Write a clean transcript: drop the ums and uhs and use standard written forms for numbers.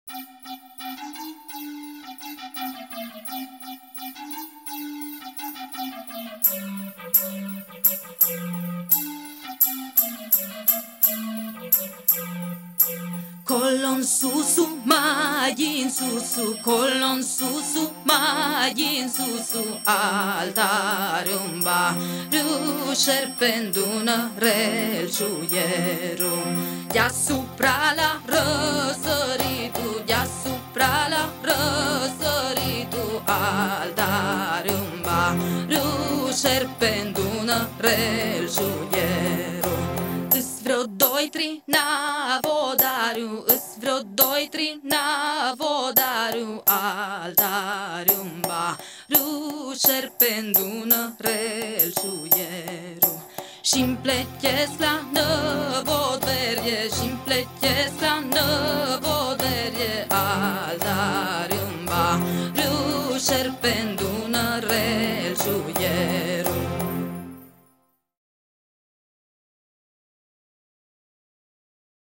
Colon susu, mai in susu, colon susu, mai in susu, altarium ba, șerpendună relciuieru, deasupra la răsăritu, deasupra la răsăritu, altarium ba, șerpendună relciuieru. Îs vreo doi-tri navodariu, îs vreo doi-tri navodariu, altarium ba, șerpendună relciuieru. Și-mi plechesc la năvodverie, și-mi plechesc la năvodverie, altarium ba, șerpendună